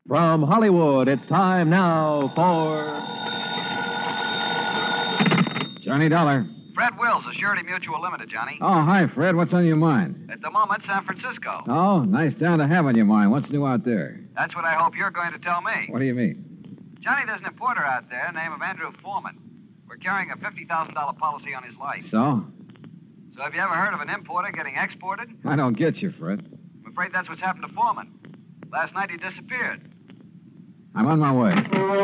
From Hollywood, it's time now for Johnny Dollar. Fred Wills of Surety Mutual Limited, Johnny. Oh, hi, Fred. What's on your mind? At the moment, San Francisco. Oh, nice town to have on your mind. What's new out there? That's what I hope you're going to tell me. What do you mean? Johnny, there's an importer out there named Andrew Foreman. We're carrying a $50,000 policy on his life. So? So have you ever heard of an importer getting exported? I don't get you, Fred. I'm afraid that's what's happened to Foreman. Last night he disappeared. I'm on my way.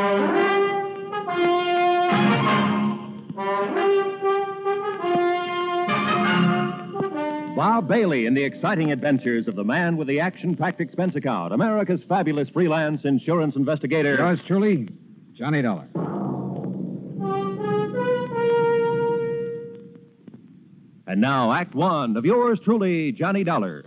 Bob Bailey in the exciting adventures of the man with the action-packed expense account, America's fabulous freelance insurance investigator. Yours truly, Johnny Dollar. And now, Act One of yours truly, Johnny Dollar.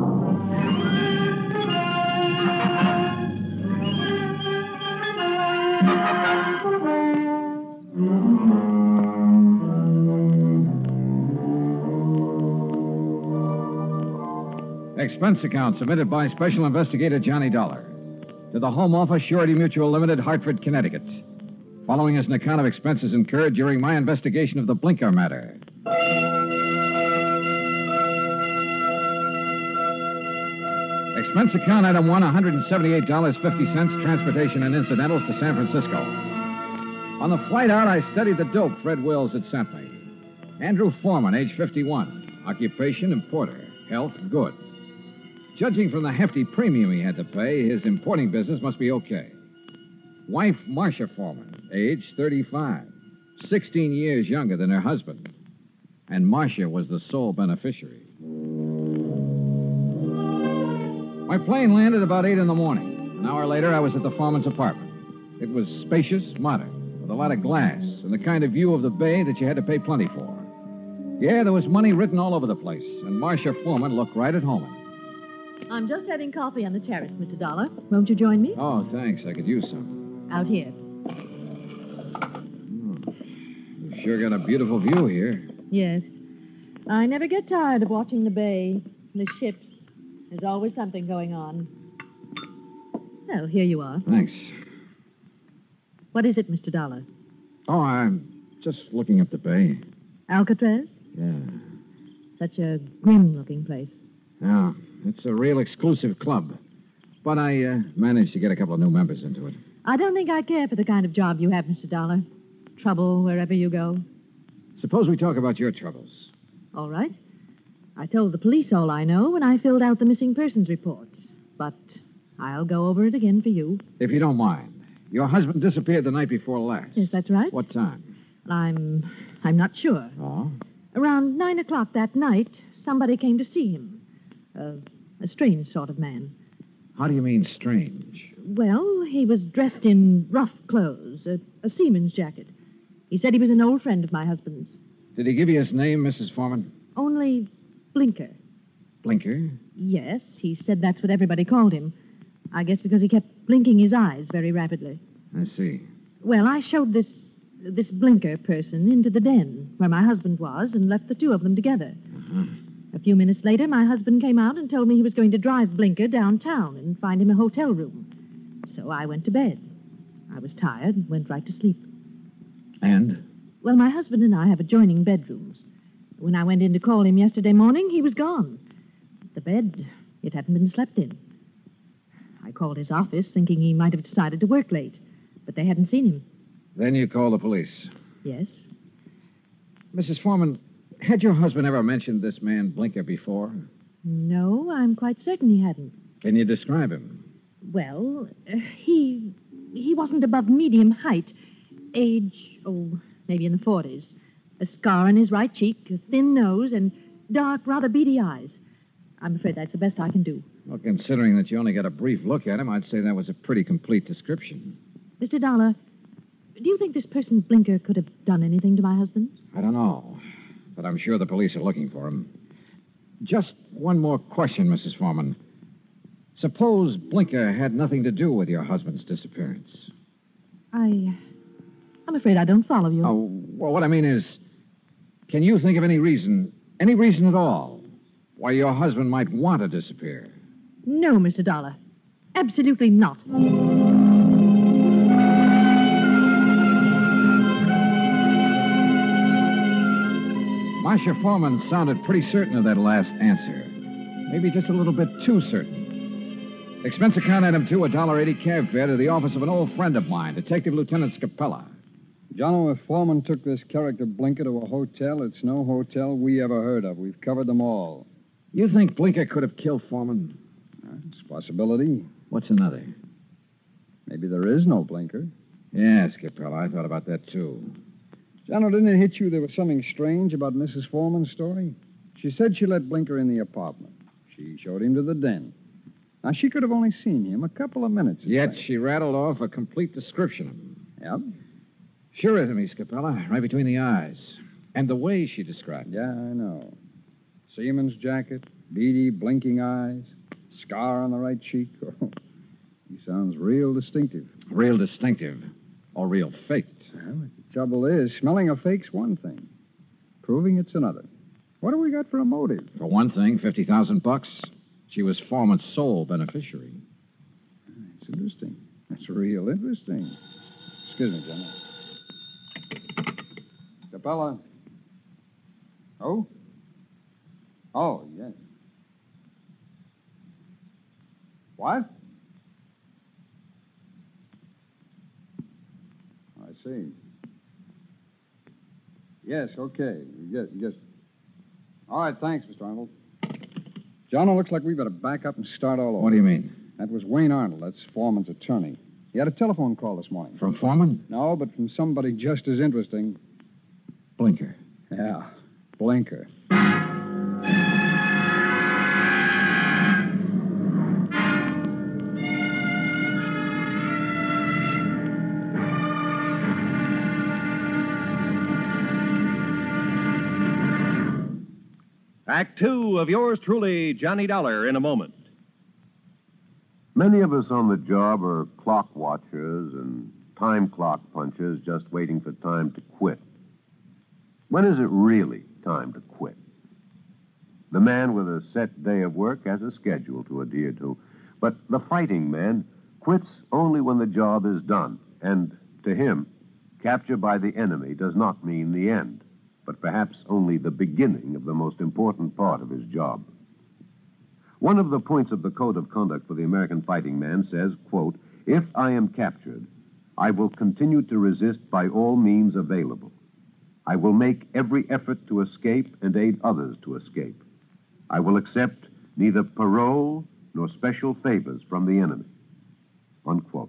Expense account submitted by Special Investigator Johnny Dollar to the Home Office, Surety Mutual Limited, Hartford, Connecticut. Following is an account of expenses incurred during my investigation of the Blinker matter. Expense account item 1, $178.50, transportation and incidentals to San Francisco. On the flight out, I studied the dope Fred Wills had sent me. Andrew Foreman, age 51. Occupation, importer. Health, good. Judging from the hefty premium he had to pay, his importing business must be okay. Wife, Marcia Foreman, age 35. 16 years younger than her husband. And Marcia was the sole beneficiary. My plane landed about 8 in the morning. An hour later, I was at the Foreman's apartment. It was spacious, modern, with a lot of glass and the kind of view of the bay that you had to pay plenty for. Yeah, there was money written all over the place, and Marcia Foreman looked right at home. I'm just having coffee on the terrace, Mr. Dollar. Won't you join me? Oh, thanks. I could use some. Out here. You sure got a beautiful view here. Yes. I never get tired of watching the bay, the ships. There's always something going on. Oh, here you are. Thanks. What is it, Mr. Dollar? Oh, I'm just looking at the bay. Alcatraz? Yeah. Such a grim-looking place. Yeah, it's a real exclusive club. But I managed to get a couple of new members into it. I don't think I care for the kind of job you have, Mr. Dollar. Trouble wherever you go. Suppose we talk about your troubles. All right. I told the police all I know when I filled out the missing persons report. But I'll go over it again for you. If you don't mind. Your husband disappeared the night before last. Yes, that's right. What time? I'm not sure. Oh? Around 9 o'clock that night, somebody came to see him. A strange sort of man. How do you mean strange? Well, he was dressed in rough clothes, a seaman's jacket. He said he was an old friend of my husband's. Did he give you his name, Mrs. Foreman? Only Blinker. Blinker? Yes, he said that's what everybody called him. I guess because he kept blinking his eyes very rapidly. I see. Well, I showed this Blinker person into the den where my husband was and left the two of them together. Uh-huh. A few minutes later, my husband came out and told me he was going to drive Blinker downtown and find him a hotel room. So I went to bed. I was tired and went right to sleep. And? Well, my husband and I have adjoining bedrooms. When I went in to call him yesterday morning, he was gone. The bed, it hadn't been slept in. I called his office thinking he might have decided to work late, but they hadn't seen him. Then you called the police. Yes. Mrs. Foreman, had your husband ever mentioned this man Blinker before? No, I'm quite certain he hadn't. Can you describe him? Well, he wasn't above medium height. Age, maybe in the 40s. A scar on his right cheek, a thin nose, and dark, rather beady eyes. I'm afraid that's the best I can do. Well, considering that you only got a brief look at him, I'd say that was a pretty complete description. Mr. Dollar, do you think this person Blinker could have done anything to my husband? I don't know, but I'm sure the police are looking for him. Just one more question, Mrs. Foreman. Suppose Blinker had nothing to do with your husband's disappearance. I'm afraid I don't follow you. Oh, well, what I mean is, can you think of any reason at all, why your husband might want to disappear? No, Mr. Dollar. Absolutely not. Marcia Foreman sounded pretty certain of that last answer. Maybe just a little bit too certain. Expense account item 2, $1.80 cab fare to the office of an old friend of mine, Detective Lieutenant Scapella. Jono, if Foreman took this character Blinker to a hotel, it's no hotel we ever heard of. We've covered them all. You think Blinker could have killed Foreman? It's a possibility. What's another? Maybe there is no Blinker. Yeah, Scapella, I thought about that, too. Jono, didn't it hit you there was something strange about Mrs. Foreman's story? She said she let Blinker in the apartment. She showed him to the den. Now, she could have only seen him a couple of minutes. Yet she rattled off a complete description of him. Yep. Sure is to me, Scapella, right between the eyes. And the way she described it. Yeah, I know. Seaman's jacket, beady, blinking eyes, scar on the right cheek. Oh, he sounds real distinctive. Real distinctive. Or real faked. Well, the trouble is, smelling a fake's one thing. Proving it's another. What do we got for a motive? For one thing, $50,000. She was Foreman's sole beneficiary. It's interesting. That's real interesting. Excuse me, General. Capella. Oh? Oh, yes. What? I see. Yes, okay. Yes. All right, thanks, Mr. Arnold. Jono, looks like we better back up and start all over. What do you mean? That was Wayne Arnold. That's Foreman's attorney. He had a telephone call this morning. From Foreman? No, but from somebody just as interesting. Blinker. Yeah, Blinker. Act 2 of yours truly, Johnny Dollar, in a moment. Many of us on the job are clock watchers and time clock punchers just waiting for time to quit. When is it really time to quit? The man with a set day of work has a schedule to adhere to, but the fighting man quits only when the job is done, and to him, capture by the enemy does not mean the end, but perhaps only the beginning of the most important part of his job. One of the points of the Code of Conduct for the American fighting man says, quote, "If I am captured, I will continue to resist by all means available. I will make every effort to escape and aid others to escape. I will accept neither parole nor special favors from the enemy." Unquote.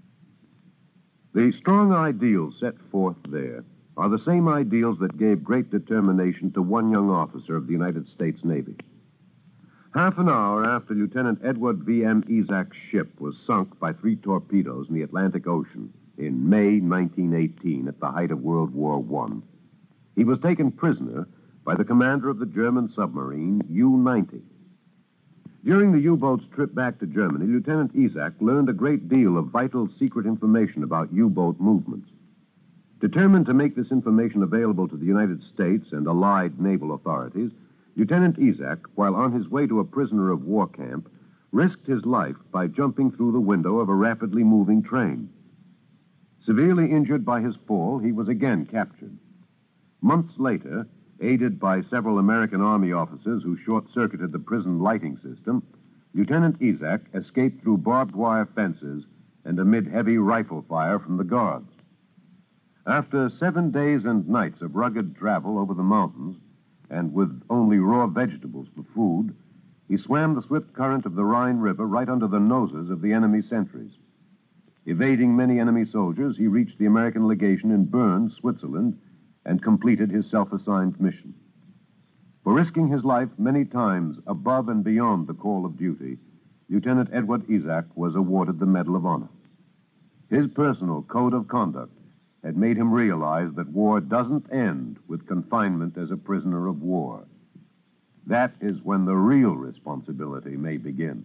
The strong ideals set forth there are the same ideals that gave great determination to one young officer of the United States Navy. Half an hour after Lieutenant Edward V.M. Isaac's ship was sunk by 3 torpedoes in the Atlantic Ocean in May 1918 at the height of World War I, he was taken prisoner by the commander of the German submarine U-90. During the U-boat's trip back to Germany, Lieutenant Isaac learned a great deal of vital secret information about U-boat movements. Determined to make this information available to the United States and Allied naval authorities, Lieutenant Isaac, while on his way to a prisoner of war camp, risked his life by jumping through the window of a rapidly moving train. Severely injured by his fall, he was again captured. Months later, aided by several American Army officers who short-circuited the prison lighting system, Lieutenant Isaac escaped through barbed wire fences and amid heavy rifle fire from the guards. After 7 days and nights of rugged travel over the mountains, and with only raw vegetables for food, he swam the swift current of the Rhine River right under the noses of the enemy sentries. Evading many enemy soldiers, he reached the American legation in Bern, Switzerland, and completed his self-assigned mission. For risking his life many times above and beyond the call of duty, Lieutenant Edward Isaac was awarded the Medal of Honor. His personal code of conduct had made him realize that war doesn't end with confinement as a prisoner of war. That is when the real responsibility may begin.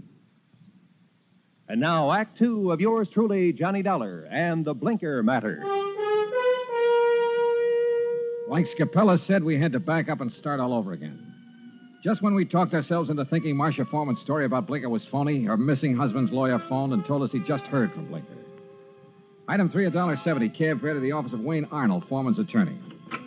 And now, Act 2 of yours truly, Johnny Dollar, and the Blinker Matter. Like Scapella said, we had to back up and start all over again. Just when we talked ourselves into thinking Marcia Foreman's story about Blinker was phony, her missing husband's lawyer phoned and told us he just heard from Blinker. Item 3, $1.70, cab fare to the office of Wayne Arnold, Foreman's attorney.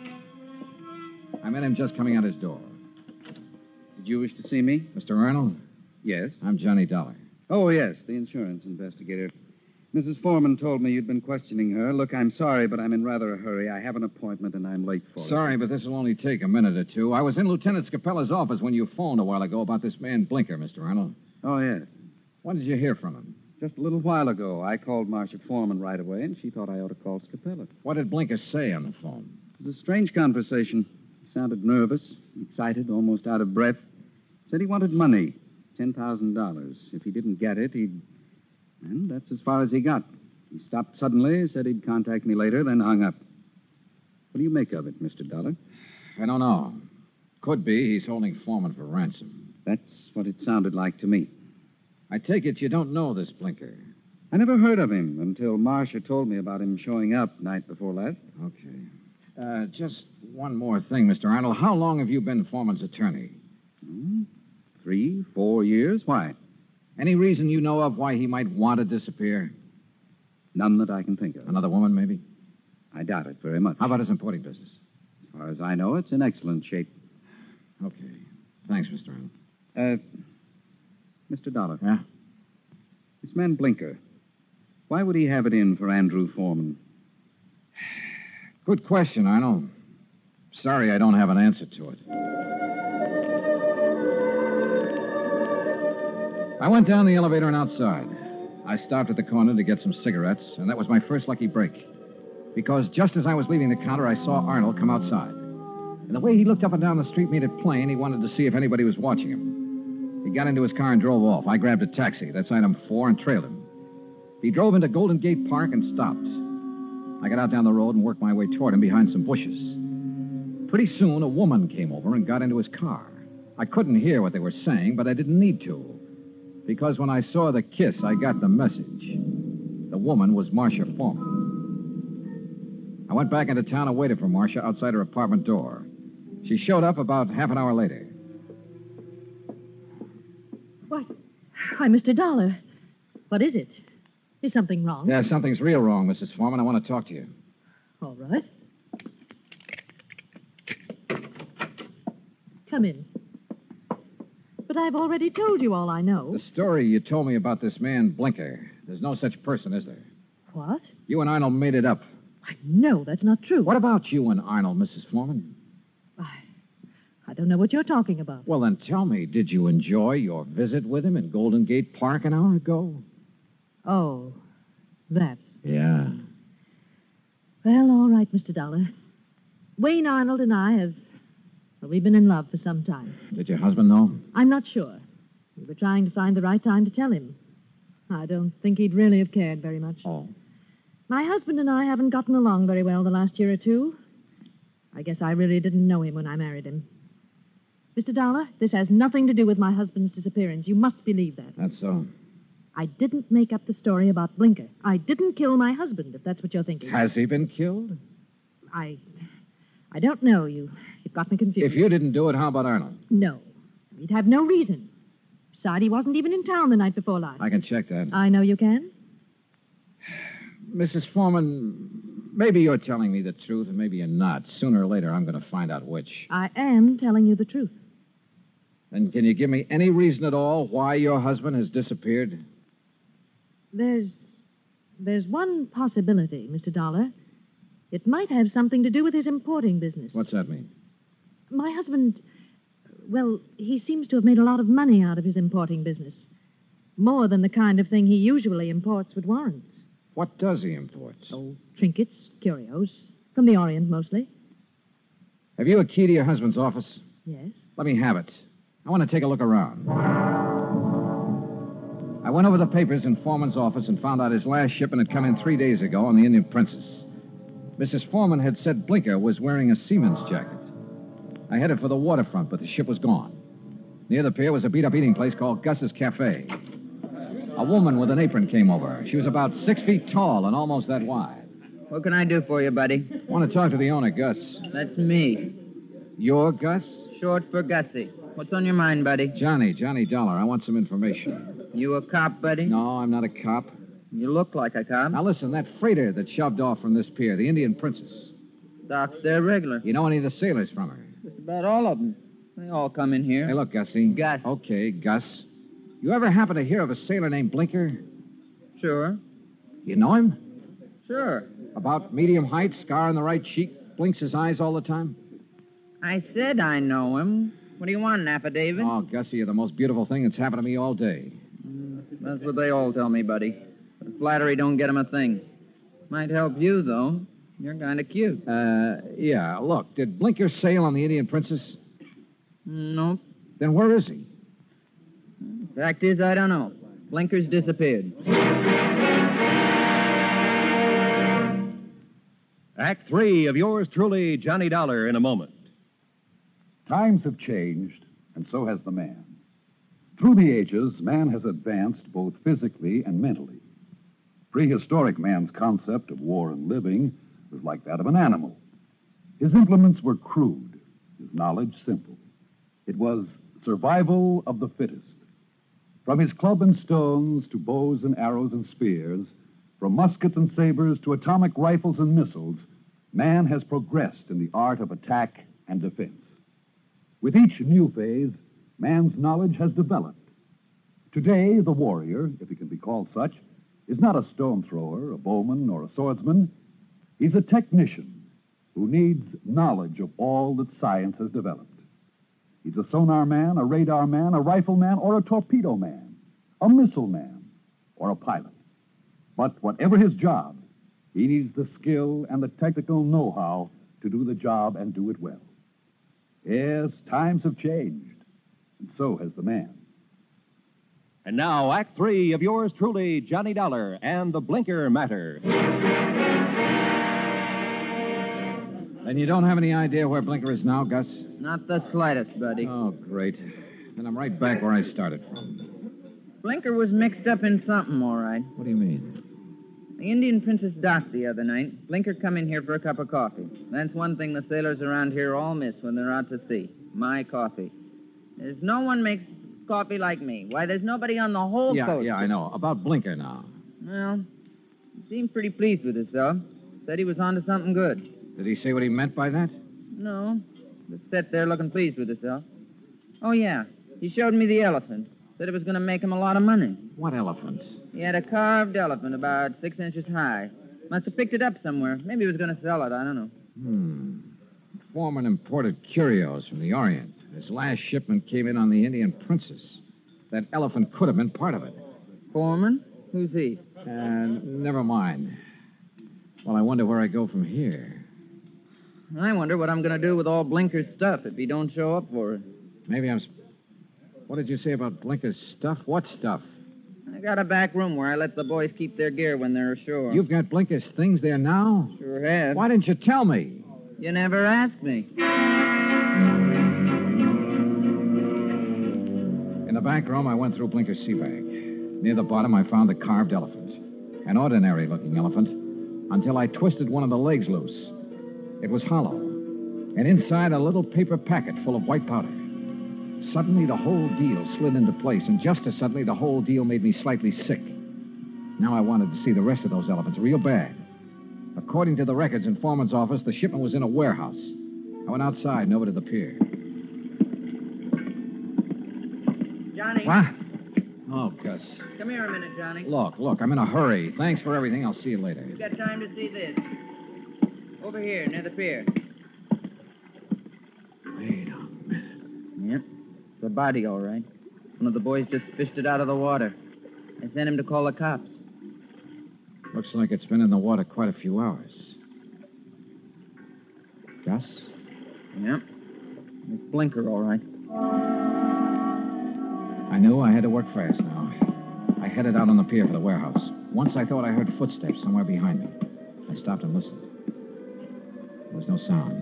I met him just coming out his door. Did you wish to see me? Mr. Arnold? Yes. I'm Johnny Dollar. Oh, yes, the insurance investigator. Mrs. Foreman told me you'd been questioning her. Look, I'm sorry, but I'm in rather a hurry. I have an appointment, and I'm late for it. Sorry, but this will only take a minute or two. I was in Lieutenant Scapella's office when you phoned a while ago about this man Blinker, Mr. Arnold. Oh, yes. When did you hear from him? Just a little while ago. I called Marcia Foreman right away, and she thought I ought to call Scapella. What did Blinker say on the phone? It was a strange conversation. He sounded nervous, excited, almost out of breath. Said he wanted money, $10,000. If he didn't get it, he'd... And that's as far as he got. He stopped suddenly, said he'd contact me later, then hung up. What do you make of it, Mr. Dollar? I don't know. Could be he's holding Foreman for ransom. That's what it sounded like to me. I take it you don't know this Blinker. I never heard of him until Marcia told me about him showing up night before last. Okay. Just one more thing, Mr. Arnold. How long have you been Foreman's attorney? 3, 4 years. Why? Any reason you know of why he might want to disappear? None that I can think of. Another woman, maybe? I doubt it very much. How about his importing business? As far as I know, it's in excellent shape. Okay. Thanks, Mr. Arnold. Mr. Dollar. Yeah? This man Blinker, why would he have it in for Andrew Foreman? Good question, Arnold. Sorry I don't have an answer to it. I went down the elevator and outside. I stopped at the corner to get some cigarettes, and that was my first lucky break. Because just as I was leaving the counter, I saw Arnold come outside. And the way he looked up and down the street made it plain he wanted to see if anybody was watching him. He got into his car and drove off. I grabbed a taxi, that's item 4, and trailed him. He drove into Golden Gate Park and stopped. I got out down the road and worked my way toward him behind some bushes. Pretty soon, a woman came over and got into his car. I couldn't hear what they were saying, but I didn't need to. Because when I saw the kiss, I got the message. The woman was Marcia Foreman. I went back into town and waited for Marcia outside her apartment door. She showed up about half an hour later. What? Why, Mr. Dollar. What is it? Is something wrong? Yeah, something's real wrong, Mrs. Foreman. I want to talk to you. All right. Come in. But I've already told you all I know. The story you told me about this man, Blinker. There's no such person, is there? What? You and Arnold made it up. No, that's not true. What about you and Arnold, Mrs. Foreman? I don't know what you're talking about. Well, then tell me, did you enjoy your visit with him in Golden Gate Park an hour ago? Oh, that. Yeah. Well, all right, Mr. Dollar. Wayne Arnold and I have... Well, we've been in love for some time. Did your husband know? I'm not sure. We were trying to find the right time to tell him. I don't think he'd really have cared very much. Oh. My husband and I haven't gotten along very well the last year or two. I guess I really didn't know him when I married him. Mr. Dollar, this has nothing to do with my husband's disappearance. You must believe that. That's so. I didn't make up the story about Blinker. I didn't kill my husband, if that's what you're thinking. Has he been killed? I don't know. You've got me confused. If you didn't do it, how about Arnold? No. He'd have no reason. Besides, he wasn't even in town the night before last. I can check that. I know you can. Mrs. Foreman, maybe you're telling me the truth, and maybe you're not. Sooner or later, I'm going to find out which. I am telling you the truth. And can you give me any reason at all why your husband has disappeared? There's one possibility, Mr. Dollar. It might have something to do with his importing business. What's that mean? My husband, well, he seems to have made a lot of money out of his importing business. More than the kind of thing he usually imports would warrant. What does he import? Oh, trinkets, curios. From the Orient, mostly. Have you a key to your husband's office? Yes. Let me have it. I want to take a look around. I went over the papers in Foreman's office and found out his last shipment had come in 3 days ago on the Indian Princess. Mrs. Foreman had said Blinker was wearing a seaman's jacket. I headed for the waterfront, but the ship was gone. Near the pier was a beat-up eating place called Gus's Cafe. A woman with an apron came over. She was about 6 feet tall and almost that wide. What can I do for you, buddy? I want to talk to the owner, Gus. That's me. You're Gus? Short for Gussie. What's on your mind, buddy? Johnny Dollar. I want some information. You a cop, buddy? No, I'm not a cop. You look like a cop. Now listen, that freighter that shoved off from this pier, the Indian Princess. Doc's there regular. You know any of the sailors from her? Just about all of them. They all come in here. Hey, look, Gussie. Gus. Okay, Gus. You ever happen to hear of a sailor named Blinker? Sure. You know him? Sure. About medium height, scar on the right cheek, blinks his eyes all the time? I said I know him. What do you want, an affidavit? Oh, Gussie, you're the most beautiful thing that's happened to me all day. That's what they all tell me, buddy. But flattery don't get 'em a thing. Might help you, though. You're kind of cute. Yeah. Look, did Blinker sail on the Indian Princess? Nope. Then where is he? Fact is, I don't know. Blinker's disappeared. Act 3 of yours truly, Johnny Dollar, in a moment. Times have changed, and so has the man. Through the ages, man has advanced both physically and mentally. Prehistoric man's concept of war and living was like that of an animal. His implements were crude, his knowledge simple. It was survival of the fittest. From his club and stones to bows and arrows and spears, from muskets and sabers to atomic rifles and missiles, man has progressed in the art of attack and defense. With each new phase, man's knowledge has developed. Today, the warrior, if he can be called such, is not a stone thrower, a bowman, or a swordsman. He's a technician who needs knowledge of all that science has developed. He's a sonar man, a radar man, a rifle man, or a torpedo man, a missile man, or a pilot. But whatever his job, he needs the skill and the technical know-how to do the job and do it well. Yes, times have changed, and so has the man. And now, Act 3 of yours truly, Johnny Dollar and the Blinker Matter. And you don't have any idea where Blinker is now, Gus? Not the slightest, buddy. Oh, great. Then I'm right back where I started from. Blinker was mixed up in something, all right. What do you mean? The Indian Princess docked the other night. Blinker come in here for a cup of coffee. That's one thing the sailors around here all miss when they're out to sea. My coffee. There's no one makes coffee like me. Why, there's nobody on the whole coast. Yeah, I know. About Blinker now. Well, he seemed pretty pleased with himself. Said he was onto something good. Did he say what he meant by that? No. Just sat there looking pleased with himself. Oh, yeah. He showed me the elephant. Said it was going to make him a lot of money. What elephant? He had a carved elephant about 6 inches high. Must have picked it up somewhere. Maybe he was going to sell it. I don't know. Foreman imported curios from the Orient. His last shipment came in on the Indian Princess. That elephant could have been part of it. Foreman? Who's he? Never mind. Well, I wonder where I go from here. I wonder what I'm going to do with all Blinker's stuff if he don't show up for it. Maybe I'm... What did you say about Blinker's stuff? What stuff? I got a back room where I let the boys keep their gear when they're ashore. You've got Blinker's things there now? Sure have. Why didn't you tell me? You never asked me. In the back room, I went through Blinker's sea bag. Near the bottom, I found the carved elephant. An ordinary-looking elephant, until I twisted one of the legs loose. It was hollow, and inside a little paper packet full of white powder. Suddenly, the whole deal slid into place, and just as suddenly, the whole deal made me slightly sick. Now I wanted to see the rest of those elephants real bad. According to the records in Foreman's office, the shipment was in a warehouse. I went outside and over to the pier. Johnny. What? Oh, Gus. Come here a minute, Johnny. Look, I'm in a hurry. Thanks for everything. I'll see you later. You got time to see this. Over here, near the pier. Wait a minute. Yep. It's a body, all right. One of the boys just fished it out of the water. I sent him to call the cops. Looks like it's been in the water quite a few hours. Gus? Yep. It's Blinker, all right. I knew I had to work fast now. I headed out on the pier for the warehouse. Once I thought I heard footsteps somewhere behind me. I stopped and listened. There was no sound.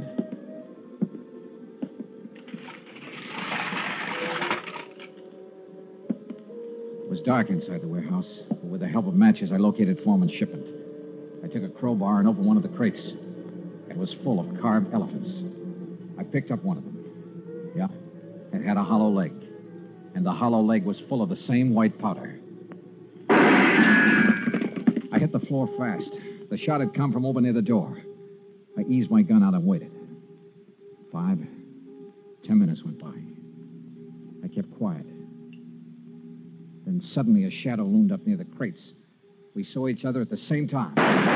It was dark inside the warehouse, but with the help of matches, I located Foreman's shipment. I took a crowbar and opened one of the crates. It was full of carved elephants. I picked up one of them. Yeah. It had a hollow leg. And the hollow leg was full of the same white powder. I hit the floor fast. The shot had come from over near the door. I eased my gun out and waited. 5, 10 minutes went by. I kept quiet. Then suddenly a shadow loomed up near the crates. We saw each other at the same time.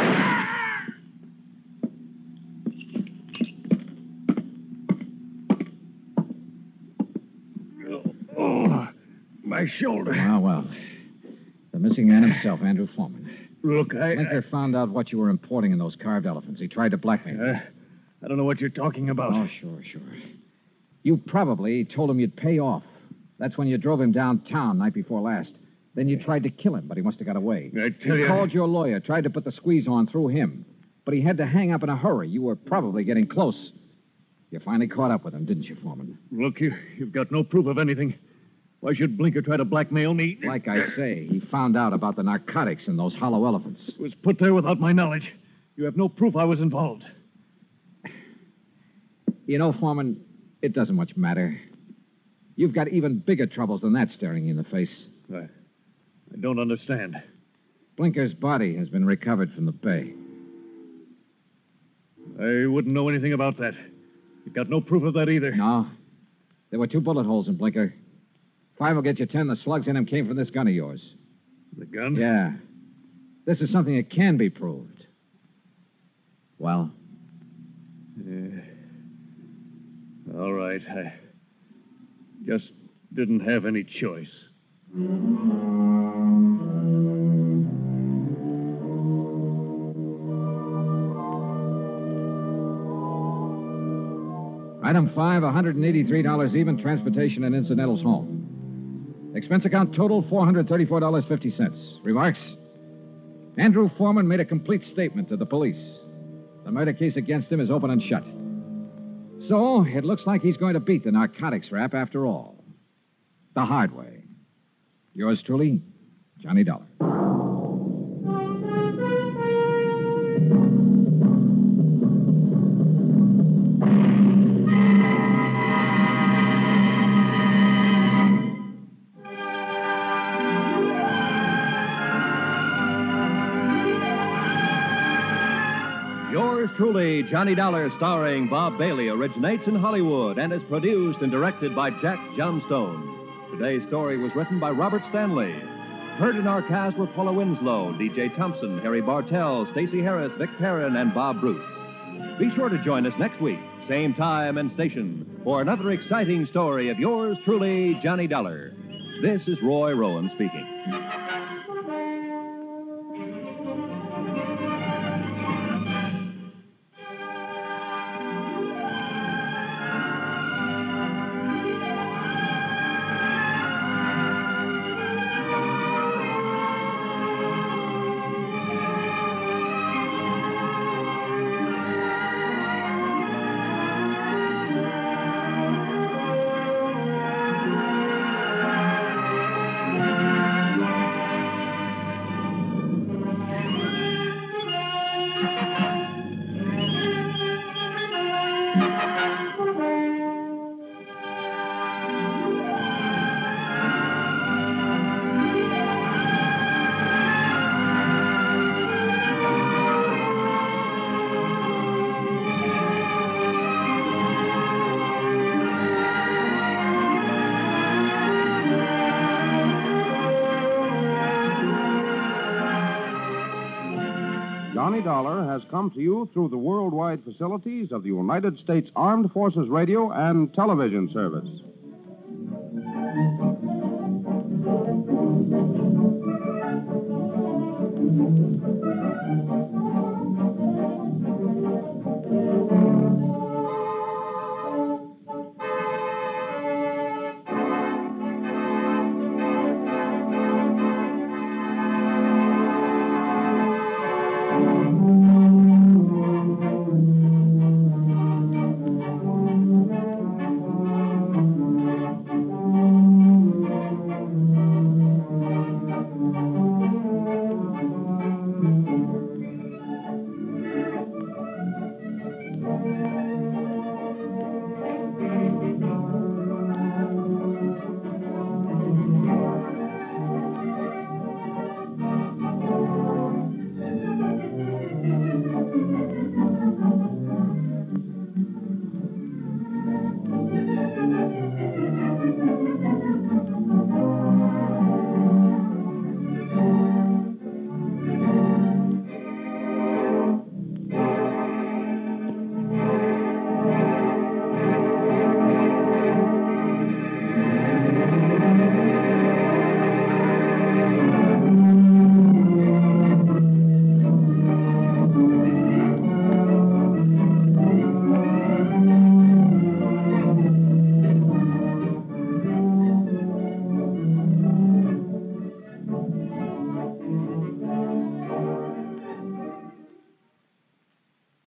Oh, my shoulder. Well. The missing man himself, Andrew Foreman. Look, Blinker found out what you were importing in those carved elephants. He tried to blackmail you. I don't know what you're talking about. Oh, sure. You probably told him you'd pay off. That's when you drove him downtown night before last. Then you tried to kill him, but he must have got away. I tell you... You called your lawyer, tried to put the squeeze on through him. But he had to hang up in a hurry. You were probably getting close. You finally caught up with him, didn't you, Foreman? Look, you've got no proof of anything. Why should Blinker try to blackmail me? Like I say, he found out about the narcotics in those hollow elephants. It was put there without my knowledge. You have no proof I was involved. You know, Foreman, it doesn't much matter. You've got even bigger troubles than that staring you in the face. I don't understand. Blinker's body has been recovered from the bay. I wouldn't know anything about that. You've got no proof of that either. No. There were 2 bullet holes in Blinker. 5 will get you 10. The slugs in him came from this gun of yours. The gun? Yeah. This is something that can be proved. Well? All right. I just didn't have any choice. Item 5, $183 even, transportation and incidentals home. Expense account total, $434.50. Remarks? Andrew Foreman made a complete statement to the police. The murder case against him is open and shut. So, it looks like he's going to beat the narcotics rap after all. The hard way. Yours truly, Johnny Dollar. Yours truly, Johnny Dollar, starring Bob Bailey, originates in Hollywood and is produced and directed by Jack Johnstone. Today's story was written by Robert Stanley. Heard in our cast were Paula Winslow, D.J. Thompson, Harry Bartell, Stacey Harris, Vic Perrin, and Bob Bruce. Be sure to join us next week, same time and station, for another exciting story of yours truly, Johnny Dollar. This is Roy Rowan speaking. Johnny Dollar has come to you through the worldwide facilities of the United States Armed Forces Radio and Television Service.